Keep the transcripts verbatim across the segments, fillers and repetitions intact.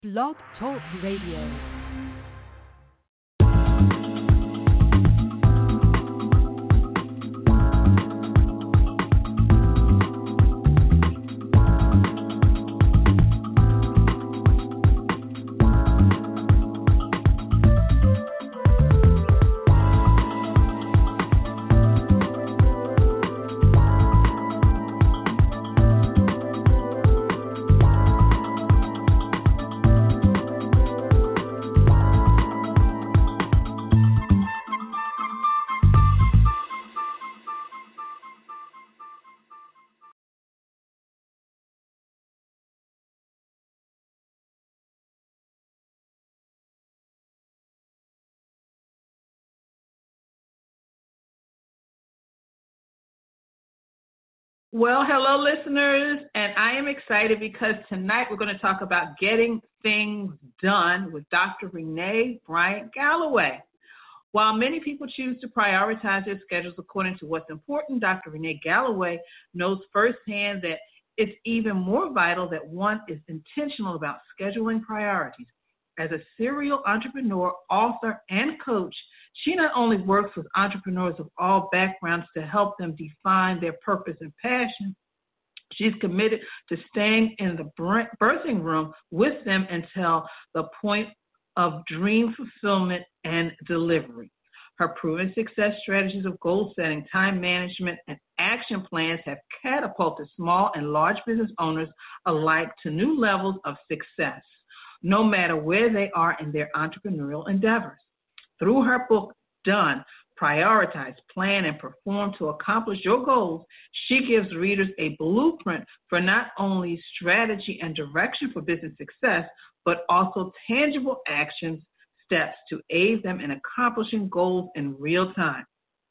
Blog Talk Radio. Well, hello, listeners, and I am excited because tonight we're going to talk about getting things done with Doctor Renee Bryant Galloway. While many people choose to prioritize their schedules according to what's important, Doctor Renee Galloway knows firsthand that it's even more vital that one is intentional about scheduling priorities. As a serial entrepreneur, author, and coach, she not only works with entrepreneurs of all backgrounds to help them define their purpose and passion, she's committed to staying in the birthing room with them until the point of dream fulfillment and delivery. Her proven success strategies of goal setting, time management, and action plans have catapulted small and large business owners alike to new levels of success, no matter where they are in their entrepreneurial endeavors. Through her book, Done, Prioritize, Plan, and Perform to Accomplish Your Goals, she gives readers a blueprint for not only strategy and direction for business success, but also tangible action steps to aid them in accomplishing goals in real time.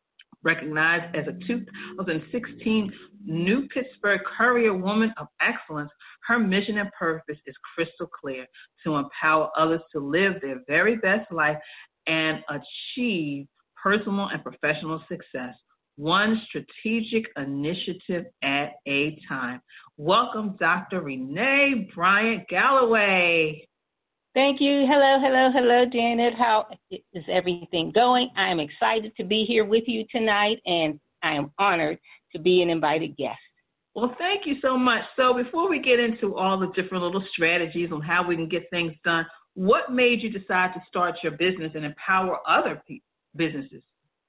Recognized as a two thousand sixteen New Pittsburgh Courier Woman of Excellence, her mission and purpose is crystal clear: to empower others to live their very best life and achieve personal and professional success, one strategic initiative at a time. Welcome, Doctor Renee Bryant Galloway. Thank you. Hello, hello, hello, Janet. How is everything going? I am excited to be here with you tonight, and I am honored to be an invited guest. Well, thank you so much. So before we get into all the different little strategies on how we can get things done, what made you decide to start your business and empower other pe- businesses?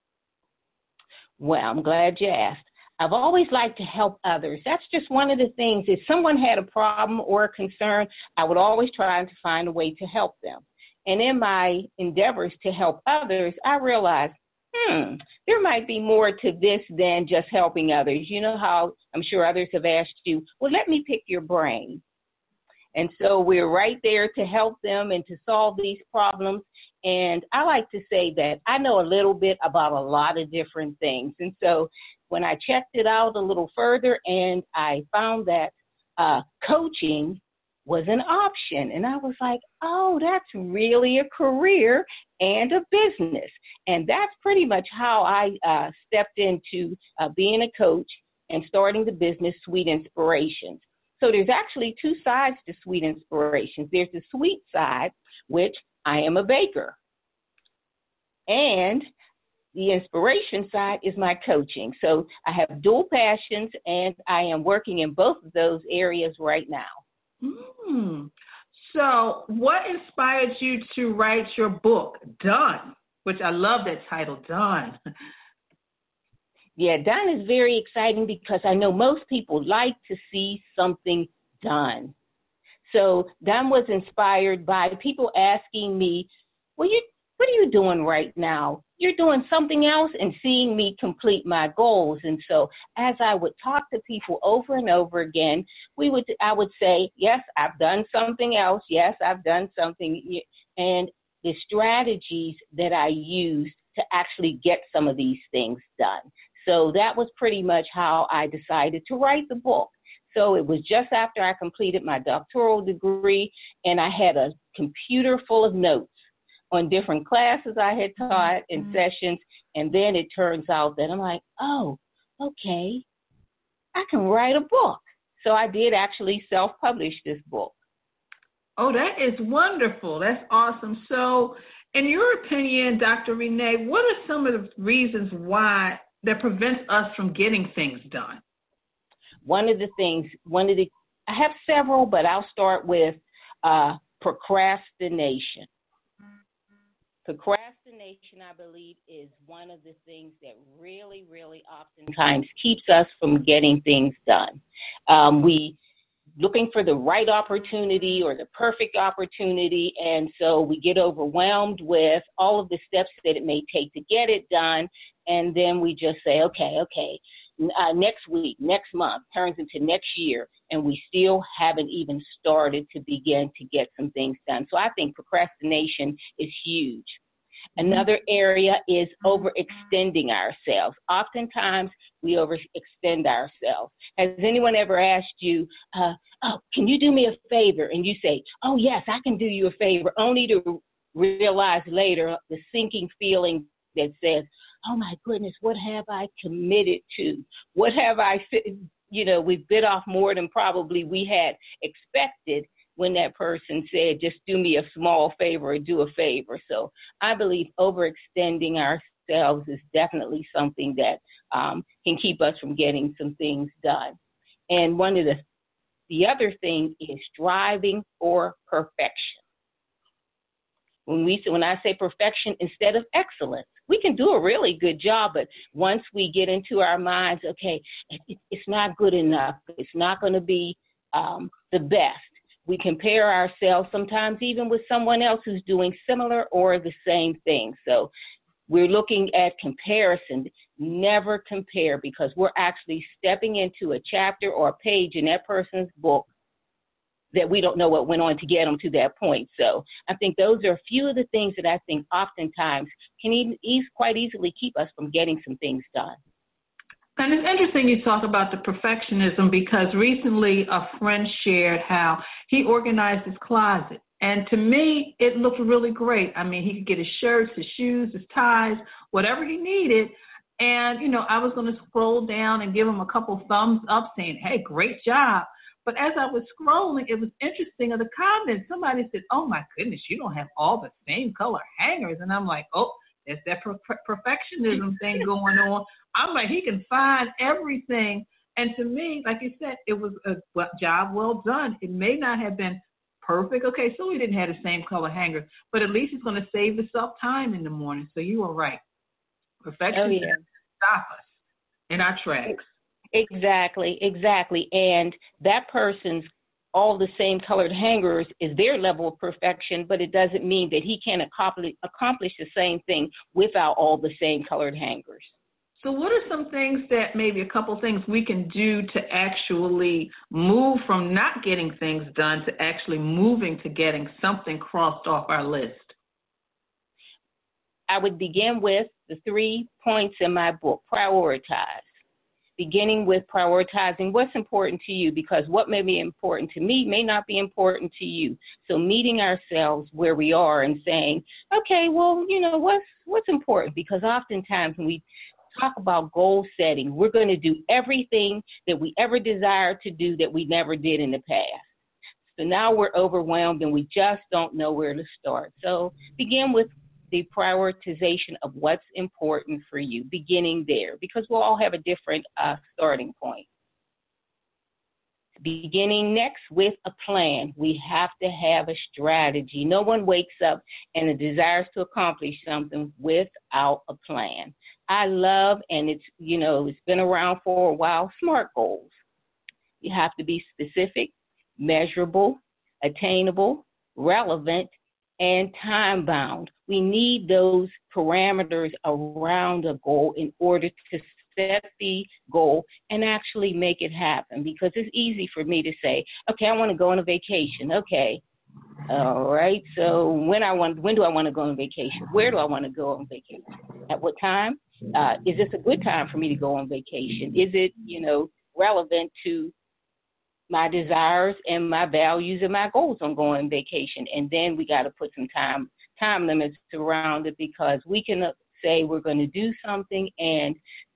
Well, I'm glad you asked. I've always liked to help others. That's just one of the things. If someone had a problem or a concern, I would always try to find a way to help them. And in my endeavors to help others, I realized, hmm, there might be more to this than just helping others. You know how I'm sure others have asked you, well, let me pick your brain. And so we're right there to help them and to solve these problems. And I like to say that I know a little bit about a lot of different things. And so when I checked it out a little further, and I found that uh, coaching was an option. And I was like, oh, that's really a career and a business. And that's pretty much how I uh, stepped into uh, being a coach and starting the business Sweet Inspirations. So there's actually two sides to Sweet Inspirations. There's the sweet side, which I am a baker. And the inspiration side is my coaching. So I have dual passions, and I am working in both of those areas right now. Mm. So what inspired you to write your book, Done, which I love that title, Done? Yeah, done is very exciting because I know most people like to see something done. So done was inspired by people asking me, well, you, what are you doing right now? You're doing something else, and seeing me complete my goals. And so as I would talk to people over and over again, we would I would say, yes, I've done something else. Yes, I've done something. And the strategies that I used to actually get some of these things done. So that was pretty much how I decided to write the book. So it was just after I completed my doctoral degree, and I had a computer full of notes on different classes I had taught and mm-hmm. sessions. And then it turns out that I'm like, oh, okay, I can write a book. So I did actually self-publish this book. Oh, that is wonderful. That's awesome. So, in your opinion, Doctor Renee, what are some of the reasons why that prevents us from getting things done? One of the things, one of the, I have several, but I'll start with uh, procrastination. Procrastination, I believe, is one of the things that really, really oftentimes keeps us from getting things done. Um, we looking for the right opportunity or the perfect opportunity, and so we get overwhelmed with all of the steps that it may take to get it done, and then we just say, okay, okay, uh, next week, next month, turns into next year, and we still haven't even started to begin to get some things done. So I think procrastination is huge. Another area is overextending ourselves. Oftentimes, we overextend ourselves. Has anyone ever asked you, uh, oh, can you do me a favor? And you say, oh, yes, I can do you a favor, only to realize later the sinking feeling that says, oh, my goodness, what have I committed to? What have I, you know, we've bit off more than probably we had expected when that person said, just do me a small favor or do a favor. So I believe overextending ourselves is definitely something that um, can keep us from getting some things done. And one of the, the other thing is striving for perfection. When we when I say perfection instead of excellence, we can do a really good job, but once we get into our minds, okay, it, it's not good enough, it's not going to be um, the best. We compare ourselves sometimes even with someone else who's doing similar or the same thing. So we're looking at comparison. Never compare, because we're actually stepping into a chapter or a page in that person's book that we don't know what went on to get them to that point. So I think those are a few of the things that I think oftentimes can even ease, quite easily keep us from getting some things done. And it's interesting you talk about the perfectionism, because recently a friend shared how he organized his closet. And to me, it looked really great. I mean, he could get his shirts, his shoes, his ties, whatever he needed. And, you know, I was going to scroll down and give him a couple thumbs up saying, hey, great job. But as I was scrolling, it was interesting of the comments. Somebody said, oh, my goodness, you don't have all the same color hangers. And I'm like, oh, there's that per- perfectionism thing going on. I'm like, he can find everything. And to me, like you said, it was a job well done. It may not have been perfect. Okay, so we didn't have the same color hanger, but at least it's going to save yourself time in the morning. So you are right. Perfection oh, yeah. stop us in our tracks. Exactly, exactly. And that person's all the same colored hangers is their level of perfection, but it doesn't mean that he can accomplish, accomplish the same thing without all the same colored hangers. So what are some things that maybe a couple things we can do to actually move from not getting things done to actually moving to getting something crossed off our list? I would begin with the three points in my book: prioritize. Beginning with prioritizing what's important to you, because what may be important to me may not be important to you. So meeting ourselves where we are and saying, okay, well, you know, what's what's important? Because oftentimes when we talk about goal setting, we're going to do everything that we ever desired to do that we never did in the past. So now we're overwhelmed and we just don't know where to start. So begin with the prioritization of what's important for you, beginning there, because we'll all have a different uh, starting point. Beginning next with a plan. We have to have a strategy. No one wakes up and desires to accomplish something without a plan. I love, and it's, you know, it's been around for a while, SMART goals. You have to be specific, measurable, attainable, relevant, and time-bound. We need those parameters around a goal in order to set the goal and actually make it happen, because it's easy for me to say, okay, I want to go on a vacation. Okay, all right, so when I want, when do I want to go on vacation? Where do I want to go on vacation? At what time? Uh, is this a good time for me to go on vacation? Is it, you know, relevant to my desires and my values and my goals on going on vacation? And then we got to put some time time limits around it, because we can say we're going to do something and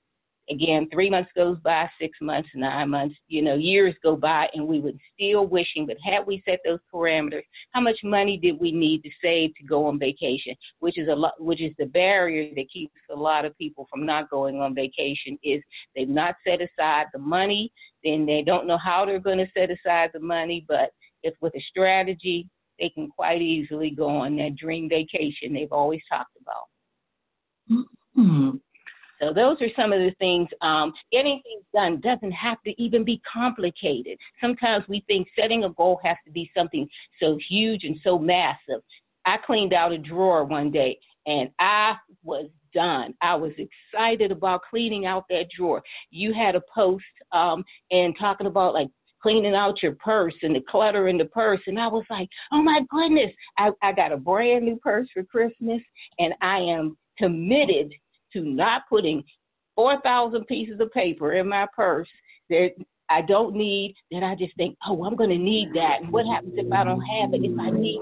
Again, three months goes by, six months, nine months, you know, years go by, and we would still wishing, but had we set those parameters, how much money did we need to save to go on vacation, which is a lot, which is the barrier that keeps a lot of people from not going on vacation, is they've not set aside the money, then they don't know how they're going to set aside the money, but if with a strategy, they can quite easily go on that dream vacation they've always talked about. Mm-hmm. So those are some of the things. Um, getting things done doesn't have to even be complicated. Sometimes we think setting a goal has to be something so huge and so massive. I cleaned out a drawer one day, and I was done. I was excited about cleaning out that drawer. You had a post um, and talking about, like, cleaning out your purse and the clutter in the purse. And I was like, oh, my goodness, I, I got a brand new purse for Christmas, and I am committed to not putting four thousand pieces of paper in my purse that I don't need, that I just think, oh, I'm going to need that. And what happens if I don't have it, if I need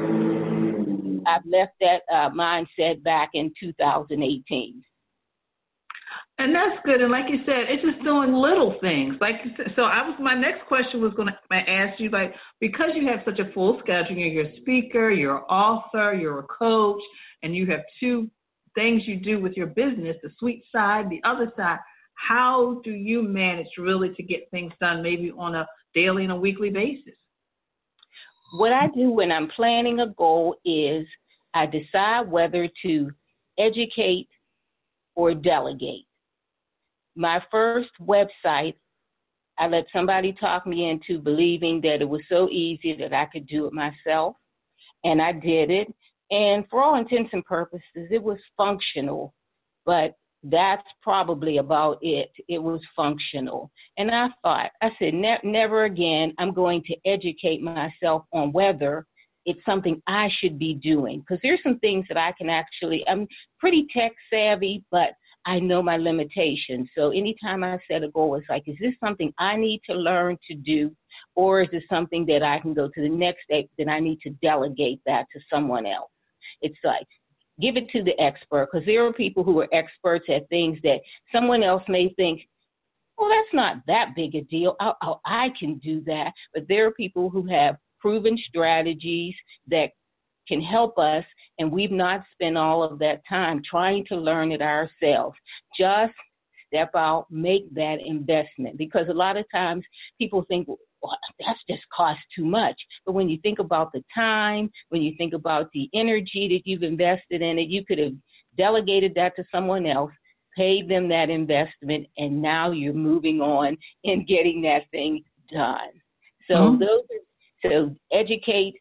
it? I've left that uh, mindset back in two thousand eighteen. And that's good. And like you said, it's just doing little things. Like you said, so I was, my next question was going to ask you, like, because you have such a full schedule, you're a speaker, you're an author, you're a coach, and you have two things you do with your business, the sweet side, the other side, how do you manage really to get things done, maybe on a daily and a weekly basis? What I do when I'm planning a goal is I decide whether to educate or delegate. My first website, I let somebody talk me into believing that it was so easy that I could do it myself, and I did it. And for all intents and purposes, it was functional, but that's probably about it. It was functional. And I thought, I said, ne- never again, I'm going to educate myself on whether it's something I should be doing. Because there's some things that I can actually, I'm pretty tech savvy, but I know my limitations. So anytime I set a goal, it's like, is this something I need to learn to do? Or is it something that I can go to the next step, that I need to delegate that to someone else? It's like, give it to the expert, because there are people who are experts at things that someone else may think, well, that's not that big a deal. I, I, I can do that. But there are people who have proven strategies that can help us, and we've not spent all of that time trying to learn it ourselves. Just step out, make that investment, because a lot of times people think, well, that's just cost too much. But when you think about the time, when you think about the energy that you've invested in it, you could have delegated that to someone else, paid them that investment, and now you're moving on and getting that thing done. So mm-hmm. those are, so educate.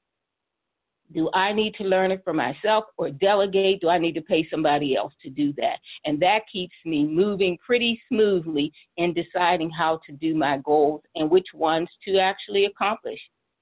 Do I need to learn it for myself, or delegate? Do I need to pay somebody else to do that? And that keeps me moving pretty smoothly in deciding how to do my goals and which ones to actually accomplish.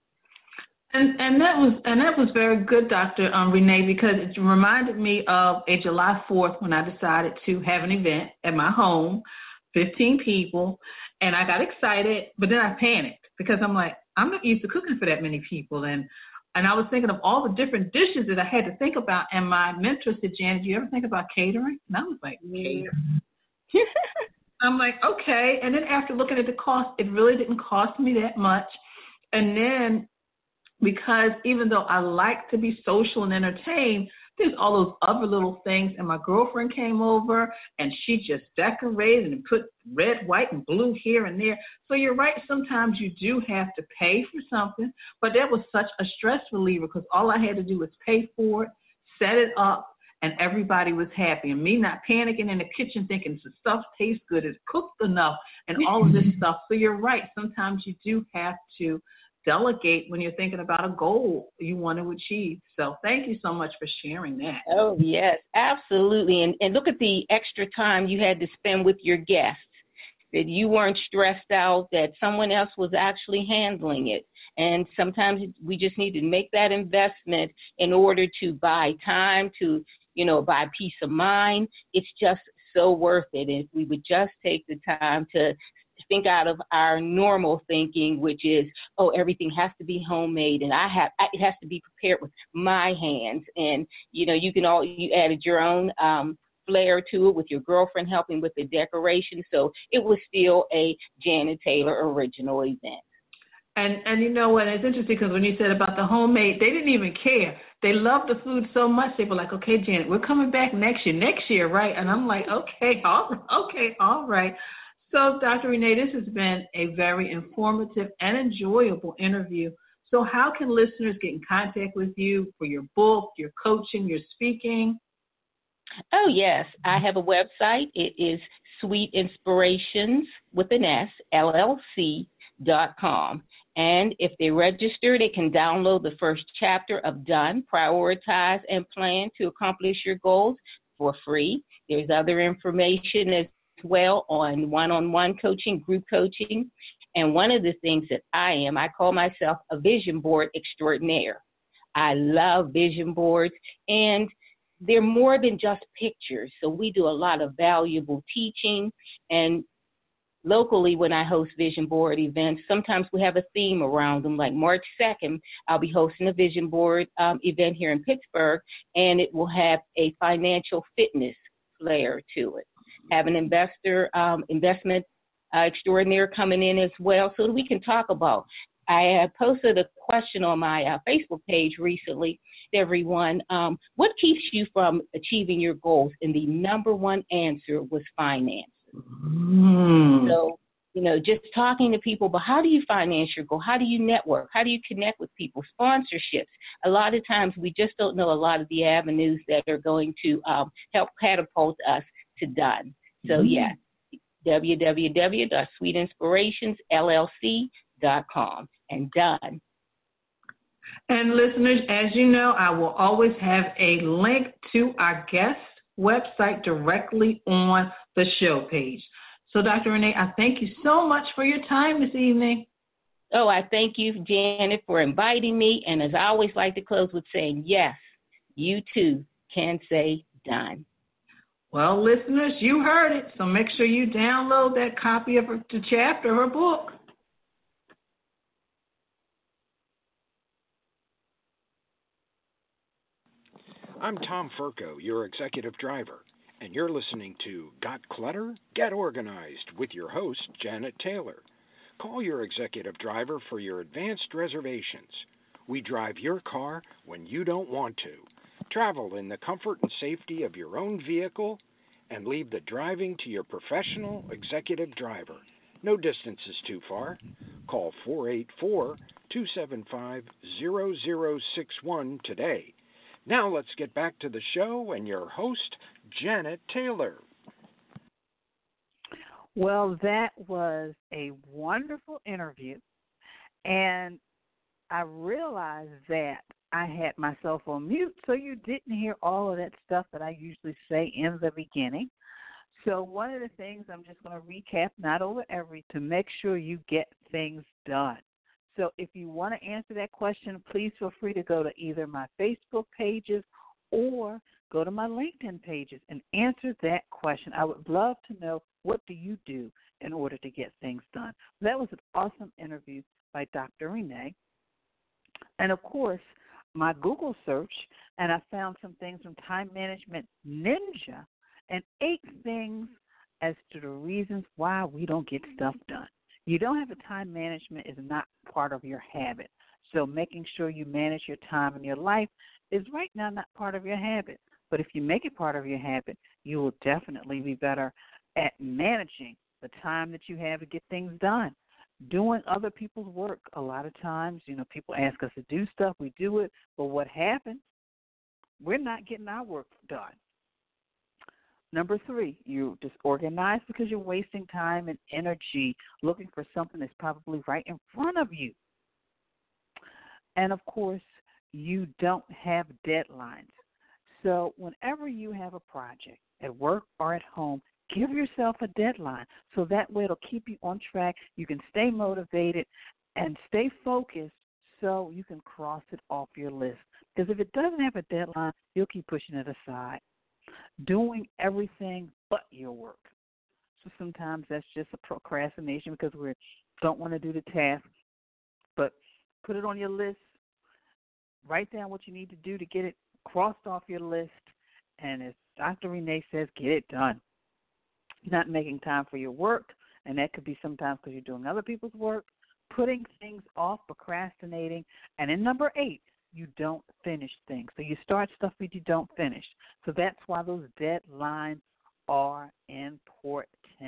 And and that was and that was very good, Doctor Um, Renee, because it reminded me of a July fourth when I decided to have an event at my home, fifteen people, and I got excited, but then I panicked because I'm like, I'm not used to cooking for that many people, and And I was thinking of all the different dishes that I had to think about. And my mentor said, Janet, do you ever think about catering? And I was like, catering? I'm like, okay. And then after looking at the cost, it really didn't cost me that much. And then because even though I like to be social and entertained, there's all those other little things. And my girlfriend came over, and she just decorated and put red, white, and blue here and there. So you're right. Sometimes you do have to pay for something. But that was such a stress reliever, because all I had to do was pay for it, set it up, and everybody was happy. And me not panicking in the kitchen thinking the stuff tastes good, it's cooked enough, and all of this stuff. So you're right. Sometimes you do have to delegate when you're thinking about a goal you want to achieve. So thank you so much for sharing that. Oh, yes, absolutely. And, and look at the extra time you had to spend with your guests, that you weren't stressed out, that someone else was actually handling it. And sometimes we just need to make that investment in order to buy time, to, you know, buy peace of mind. It's just so worth it. And if we would just take the time to think out of our normal thinking, which is, oh, everything has to be homemade, and I have it has to be prepared with my hands. And you know, you can all you added your own um, flair to it with your girlfriend helping with the decoration. So it was still a Janet Taylor original event. And and you know what? It's interesting because when you said about the homemade, they didn't even care. They loved the food so much. They were like, okay, Janet, we're coming back next year. Next year, right? And I'm like, okay, all right, okay, all right. So, Doctor Renee, this has been a very informative and enjoyable interview. So how can listeners get in contact with you for your book, your coaching, your speaking? Oh, yes. I have a website. It is Sweet Inspirations with an S, L L C dot com. And if they register, they can download the first chapter of Done, Prioritize and Plan to Accomplish Your Goals for free. There's other information as well on one-on-one coaching, group coaching. And one of the things that I am, I call myself a vision board extraordinaire. I love vision boards, and they're more than just pictures. So we do a lot of valuable teaching, and locally, when I host vision board events, sometimes we have a theme around them. Like March second, I'll be hosting a vision board um, event here in Pittsburgh, and it will have a financial fitness flair to it. Have an investor, um, investment uh, extraordinaire coming in as well, so that we can talk about. I uh, posted a question on my uh, Facebook page recently, everyone. Um, what keeps you from achieving your goals? And the number one answer was finance. Mm. So, you know, just talking to people, but how do you finance your goal? How do you network? How do you connect with people? Sponsorships. A lot of times we just don't know a lot of the avenues that are going to um, help catapult us to Done. So, mm. yeah, w w w dot sweet inspirations l l c dot com and Done. And listeners, as you know, I will always have a link to our guest website directly on the show page. So, Doctor Renee, I thank you so much for your time this evening. Oh, I thank you, Janet, for inviting me. And as I always like to close with saying, yes, you too can say Done. Well, listeners, you heard it. So make sure you download that copy of her, the chapter of her book. I'm Tom Furco, your executive driver, and you're listening to Got Clutter? Get Organized with your host, Janet Taylor. Call your executive driver for your advanced reservations. We drive your car when you don't want to. Travel in the comfort and safety of your own vehicle and leave the driving to your professional executive driver. No distance is too far. Call four eight four, two seven five, zero zero six one today. Now let's get back to the show and your host, Janet Taylor. Well, that was a wonderful interview, and I realized that I had myself on mute, so you didn't hear all of that stuff that I usually say in the beginning. So one of the things I'm just going to recap, not over every, to make sure you get things done. So if you want to answer that question, please feel free to go to either my Facebook pages or go to my LinkedIn pages and answer that question. I would love to know, what do you do in order to get things done? That was an awesome interview by Doctor Renee. And, of course, my Google search, and I found some things from Time Management Ninja and eight things as to the reasons why we don't get stuff done. You don't have a time management is not part of your habit. So making sure you manage your time in your life is right now not part of your habit. But if you make it part of your habit, you will definitely be better at managing the time that you have to get things done. Doing other people's work, a lot of times, you know, people ask us to do stuff, we do it, but what happens? We're not getting our work done. Number three, you're disorganized because you're wasting time and energy looking for something that's probably right in front of you. And, of course, you don't have deadlines. So whenever you have a project at work or at home, give yourself a deadline so that way it'll keep you on track. You can stay motivated and stay focused so you can cross it off your list. Because if it doesn't have a deadline, you'll keep pushing it aside. Doing everything but your work. So sometimes that's just a procrastination because we don't want to do the task. But put it on your list. Write down what you need to do to get it crossed off your list. And as Doctor Renee says get it done. Not making time for your work, and that could be sometimes because you're doing other people's work, putting things off, procrastinating, and in number eight, you don't finish things. So you start stuff but you don't finish. So that's why those deadlines are important.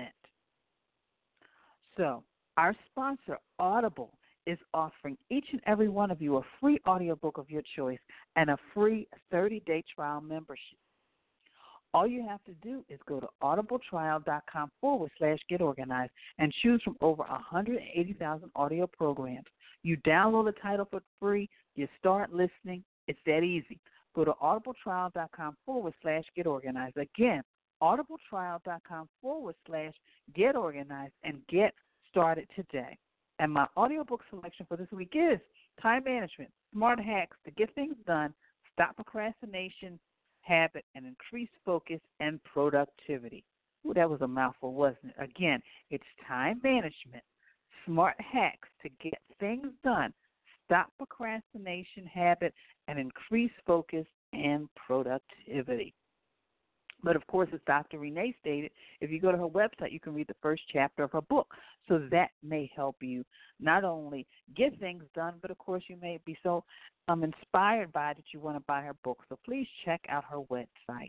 So our sponsor, Audible, is offering each and every one of you a free audiobook of your choice and a free thirty-day trial membership. All you have to do is go to audibletrial.com forward slash get organized and choose from over one hundred eighty thousand audio programs. You download the title for free, you start listening, it's that easy. Go to audibletrial.com forward slash get organized. Again, audibletrial.com forward slash get organized and get started today. And my audiobook selection for this week is Time Management, Smart Hacks to Get Things Done, Stop Procrastination, Habit, and Increase Focus and Productivity. Ooh, that was a mouthful, wasn't it? Again, it's Time Management, Smart Hacks to Get Things Done, Stop Procrastination, Habit, and Increase Focus and Productivity. But, of course, as Doctor Renee stated, if you go to her website, you can read the first chapter of her book. So that may help you not only get things done, but, of course, you may be so um, inspired by it that you want to buy her book. So please check out her website.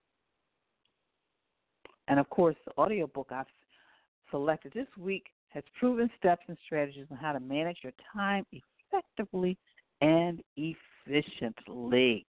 And, of course, the audiobook I've selected this week has proven steps and strategies on how to manage your time effectively and efficiently.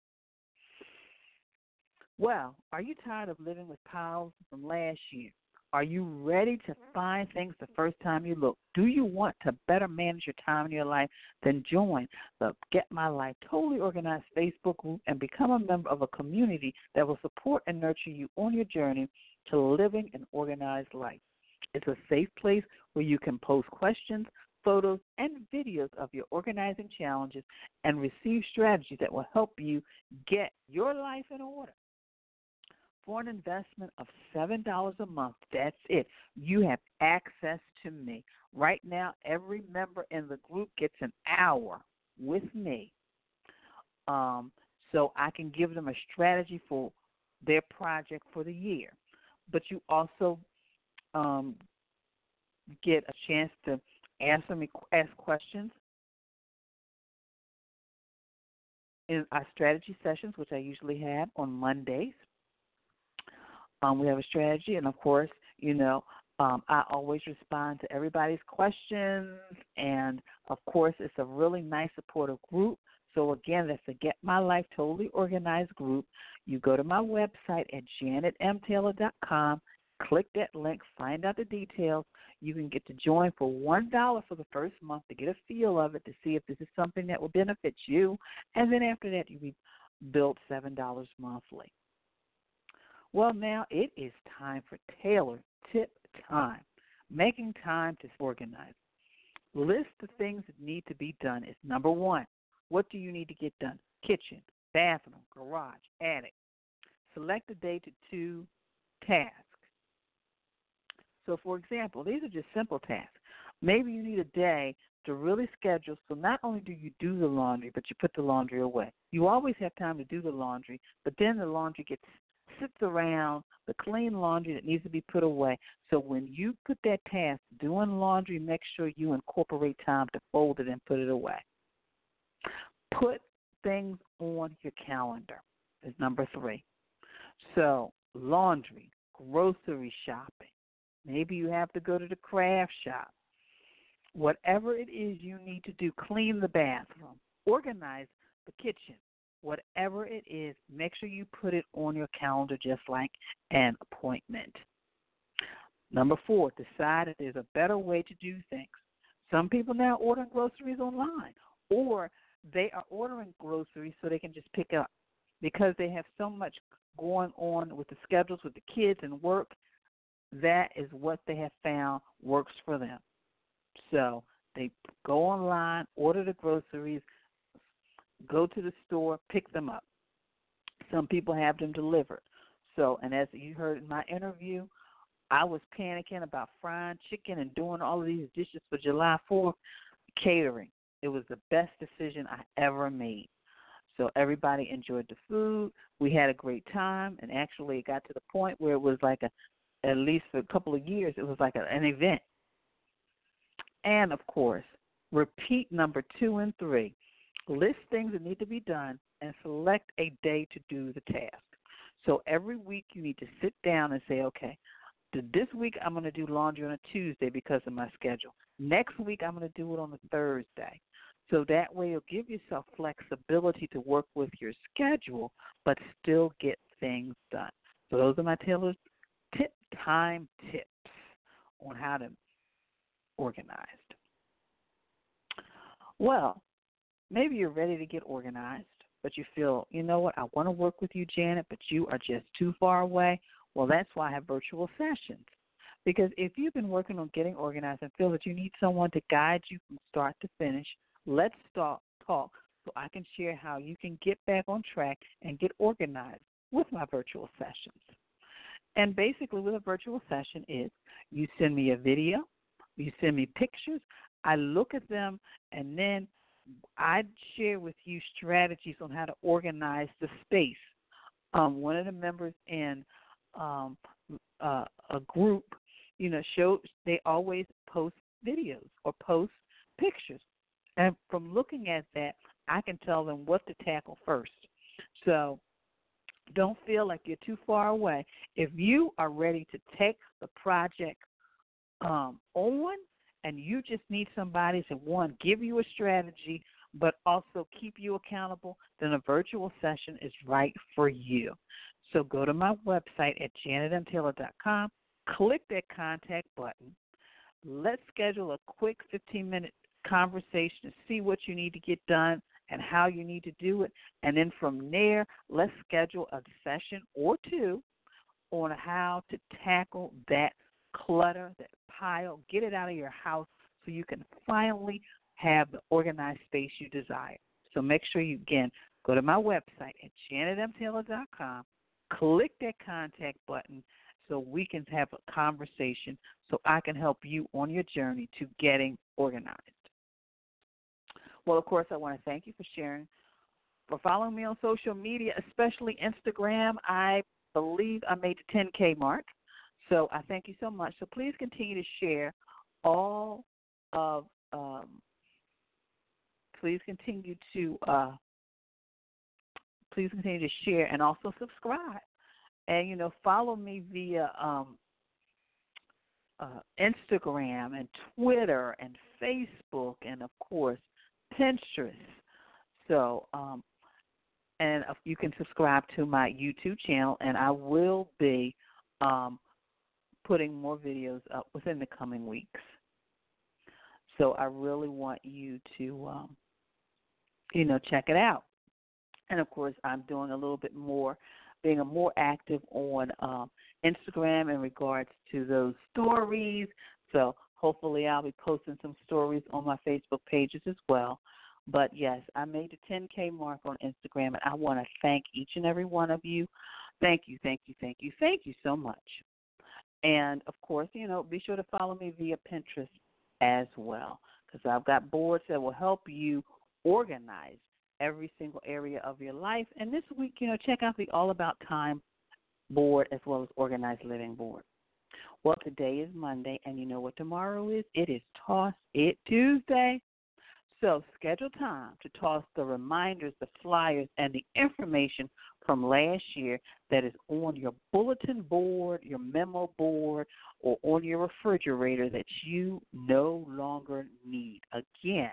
Well, are you tired of living with piles from last year? Are you ready to find things the first time you look? Do you want to better manage your time in your life? Then join the Get My Life Totally Organized Facebook group and become a member of a community that will support and nurture you on your journey to living an organized life. It's a safe place where you can post questions, photos, and videos of your organizing challenges and receive strategies that will help you get your life in order. For an investment of seven dollars a month, that's it. You have access to me. Right now, every member in the group gets an hour with me. Um, so I can give them a strategy for their project for the year. But you also um, get a chance to answer me, ask questions in our strategy sessions, which I usually have on Mondays. Um, we have a strategy, and, of course, you know, um, I always respond to everybody's questions, and, of course, it's a really nice supportive group. So, again, that's the Get My Life Totally Organized group. You go to my website at janet m taylor dot com, click that link, find out the details. You can get to join for one dollar for the first month to get a feel of it, to see if this is something that will benefit you, and then after that, you build seven dollars monthly. Well, now it is time for Taylor Tip Time, making time to organize. List the things that need to be done is number one. What do you need to get done? Kitchen, bathroom, garage, attic. Select a day to two tasks. So, for example, these are just simple tasks. Maybe you need a day to really schedule, so not only do you do the laundry, but you put the laundry away. You always have time to do the laundry, but then the laundry gets sits around, the clean laundry that needs to be put away. So when you put that task, doing laundry, make sure you incorporate time to fold it and put it away. Put things on your calendar is number three. So laundry, grocery shopping. Maybe you have to go to the craft shop. Whatever it is you need to do, clean the bathroom, organize the kitchen. Whatever it is, make sure you put it on your calendar just like an appointment. Number four, decide if there's a better way to do things. Some people now order groceries online, or they are ordering groceries so they can just pick up because they have so much going on with the schedules with the kids and work. That is what they have found works for them. So they go online, order the groceries, go to the store, pick them up. Some people have them delivered. So, and as you heard in my interview, I was panicking about frying chicken and doing all of these dishes for July fourth, catering. It was the best decision I ever made. So everybody enjoyed the food. We had a great time, and actually it got to the point where it was like a, at least for a couple of years, it was like a, an event. And, of course, repeat number two and three. List things that need to be done and select a day to do the task. So every week you need to sit down and say, okay, this week I'm going to do laundry on a Tuesday because of my schedule. Next week I'm going to do it on a Thursday. So that way you'll give yourself flexibility to work with your schedule but still get things done. So those are my Taylor's tip time tips on how to organized. Well, maybe you're ready to get organized, but you feel, you know what, I want to work with you, Janet, but you are just too far away. Well, that's why I have virtual sessions. Because if you've been working on getting organized and feel that you need someone to guide you from start to finish, let's start talk so I can share how you can get back on track and get organized with my virtual sessions. And basically what a virtual session is, you send me a video, you send me pictures, I look at them, and then I share with you strategies on how to organize the space. Um, one of the members in um, uh, a group, you know, show they always post videos or post pictures. And from looking at that, I can tell them what to tackle first. So don't feel like you're too far away. If you are ready to take the project um, on, and you just need somebody to, one, give you a strategy, but also keep you accountable, then a virtual session is right for you. So go to my website at janet m taylor dot com, click that contact button. Let's schedule a quick fifteen-minute conversation to see what you need to get done and how you need to do it. And then from there, let's schedule a session or two on how to tackle that clutter, that pile, get it out of your house so you can finally have the organized space you desire. So make sure you, again, go to my website at janet m taylor dot com, click that contact button so we can have a conversation so I can help you on your journey to getting organized. Well, of course, I want to thank you for sharing, for following me on social media, especially Instagram. I believe I made the ten K mark. So I thank you so much. So please continue to share all of, um, please continue to, uh, please continue to share and also subscribe. And, you know, follow me via um, uh, Instagram and Twitter and Facebook and, of course, Pinterest. So, um, and you can subscribe to my YouTube channel, and I will be um, putting more videos up within the coming weeks. So I really want you to, um, you know, check it out. And, of course, I'm doing a little bit more, being a more active on um, Instagram in regards to those stories. So hopefully I'll be posting some stories on my Facebook pages as well. But, yes, I made the ten K mark on Instagram, and I want to thank each and every one of you. Thank you, thank you, thank you. Thank you so much. And, of course, you know, be sure to follow me via Pinterest as well, because I've got boards that will help you organize every single area of your life. And this week, you know, check out the All About Time board as well as Organized Living board. Well, today is Monday, and you know what tomorrow is? It is Toss It Tuesday. So schedule time to toss the reminders, the flyers, and the information from last year that is on your bulletin board, your memo board, or on your refrigerator that you no longer need. Again,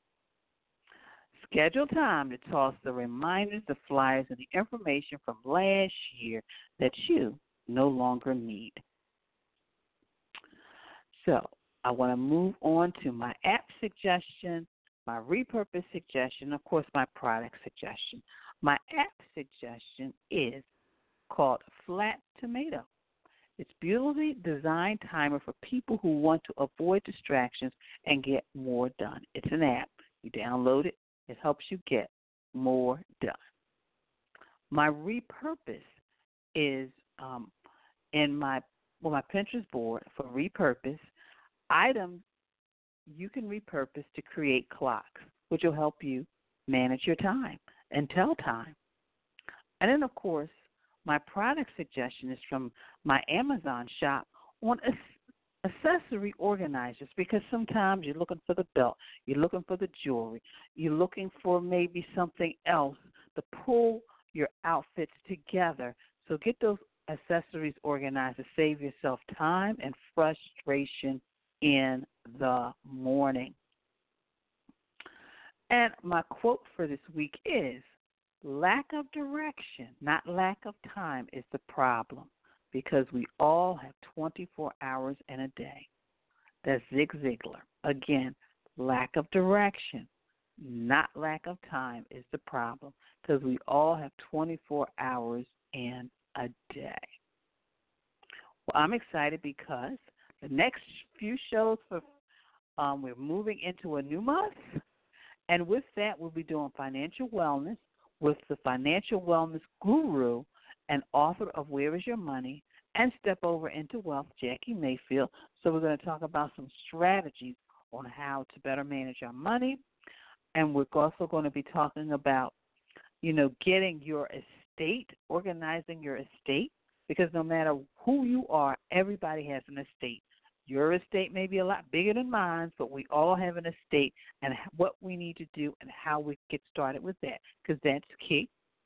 schedule time to toss the reminders, the flyers, and the information from last year that you no longer need. So I want to move on to my app suggestion, my repurpose suggestion, of course, my product suggestion. My app suggestion is called Flat Tomato. It's a beautifully designed timer for people who want to avoid distractions and get more done. It's an app. You download it. It helps you get more done. My repurpose is um, in my well, my Pinterest board for repurpose items you can repurpose to create clocks, which will help you manage your time. and tell time. And then, of course, my product suggestion is from my Amazon shop on accessory organizers, because sometimes you're looking for the belt, you're looking for the jewelry, you're looking for maybe something else to pull your outfits together. So get those accessories organized to save yourself time and frustration in the morning. And my quote for this week is, lack of direction, not lack of time, is the problem, because we all have twenty-four hours in a day. That's Zig Ziglar. Again, lack of direction, not lack of time, is the problem, because we all have twenty-four hours in a day. Well, I'm excited because the next few shows, for um, we're moving into a new month, and with that, we'll be doing financial wellness with the financial wellness guru and author of Where Is Your Money, and Step Over into Wealth, Jackie Mayfield. So we're going to talk about some strategies on how to better manage our money, and we're also going to be talking about, you know, getting your estate, organizing your estate, because no matter who you are, everybody has an estate. Your estate may be a lot bigger than mine, but we all have an estate, and what we need to do and how we get started with that, because that's key.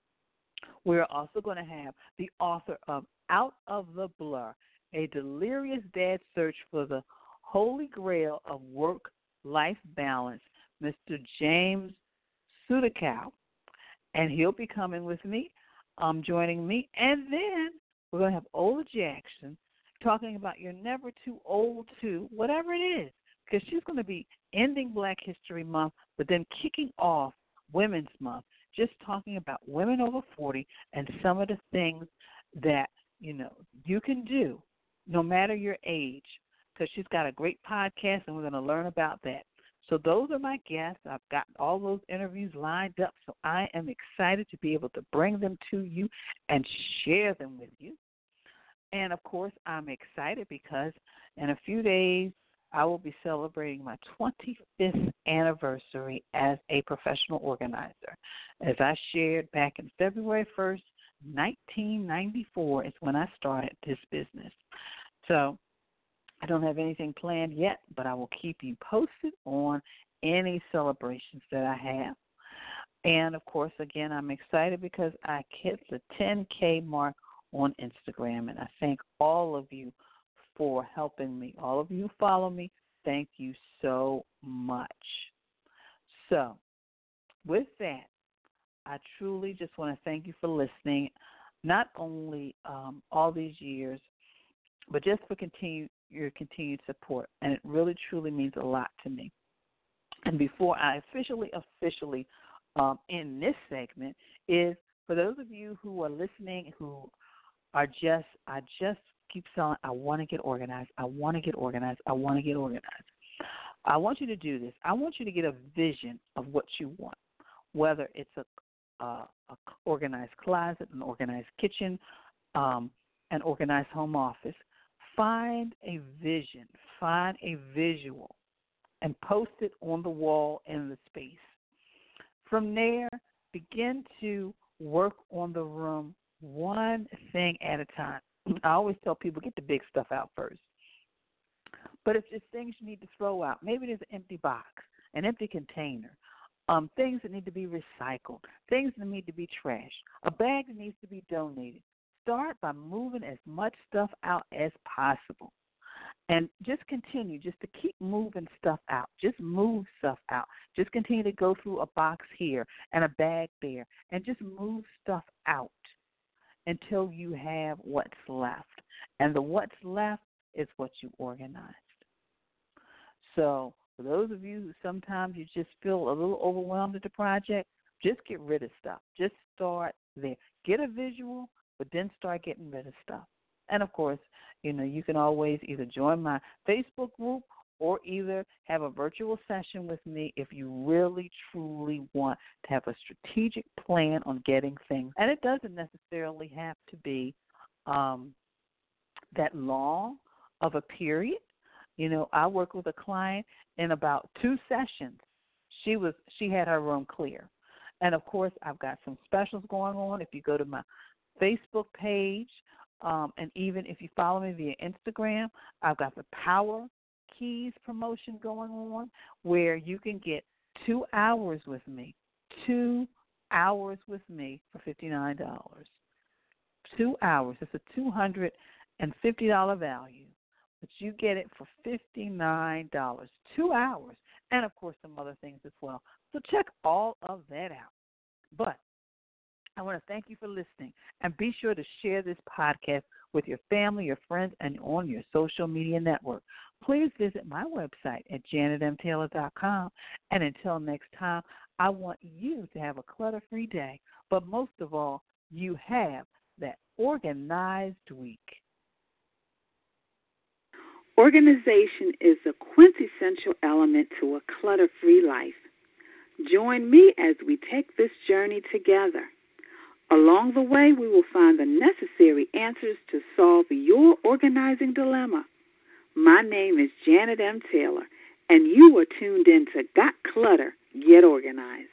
We're also going to have the author of Out of the Blur, a delirious dad search for the holy grail of work-life balance, Mister James Sudeikow, and he'll be coming with me, um, joining me, and then we're going to have Ola Jackson talking about You're Never Too Old to, whatever it is, because she's going to be ending Black History Month, but then kicking off Women's Month, just talking about women over forty and some of the things that, you know, you can do no matter your age, because she's got a great podcast, and we're going to learn about that. So those are my guests. I've got all those interviews lined up, so I am excited to be able to bring them to you and share them with you. And, of course, I'm excited because in a few days I will be celebrating my twenty-fifth anniversary as a professional organizer. As I shared back in February first, nineteen ninety-four is when I started this business. So I don't have anything planned yet, but I will keep you posted on any celebrations that I have. And, of course, again, I'm excited because I hit the ten K mark on Instagram, and I thank all of you for helping me. All of you who follow me, thank you so much. So, with that, I truly just want to thank you for listening, not only um, all these years, but just for continue, your continued support, and it really, truly means a lot to me. And before I officially, officially um, end this segment, is for those of you who are listening who are just, I just keep saying, I want to get organized, I want to get organized, I want to get organized. I want you to do this. I want you to get a vision of what you want, whether it's a, a, a organized closet, an organized kitchen, um, an organized home office. Find a vision, find a visual, and post it on the wall in the space. From there, begin to work on the room one thing at a time. I always tell people, get the big stuff out first. But if there's things you need to throw out, maybe there's an empty box, an empty container, um, things that need to be recycled, things that need to be trashed, a bag that needs to be donated. Start by moving as much stuff out as possible. And just continue just to keep moving stuff out. Just move stuff out. Just continue to go through a box here and a bag there, and just move stuff out until you have what's left. And the what's left is what you organized. So for those of you who sometimes you just feel a little overwhelmed at the project, just get rid of stuff. Just start there. Get a visual, but then start getting rid of stuff. And, of course, you know, you can always either join my Facebook group or either have a virtual session with me if you really, truly want to have a strategic plan on getting things. And it doesn't necessarily have to be um, that long of a period. You know, I worked with a client in about two sessions. She was she had her room clear. And, of course, I've got some specials going on. If you go to my Facebook page, um, and even if you follow me via Instagram, I've got the Power Keys promotion going on where you can get two hours with me, two hours with me for fifty-nine dollars. Two hours. It's a two hundred fifty dollars value, but you get it for fifty-nine dollars. Two hours. And, of course, some other things as well. So check all of that out. But I want to thank you for listening, and be sure to share this podcast with your family, your friends, and on your social media network. Please visit my website at janet m taylor dot com. And until next time, I want you to have a clutter-free day, but most of all, you have that organized week. Organization is a quintessential element to a clutter-free life. Join me as we take this journey together. Along the way, we will find the necessary answers to solve your organizing dilemma. My name is Janet M. Taylor, and you are tuned in to Got Clutter, Get Organized.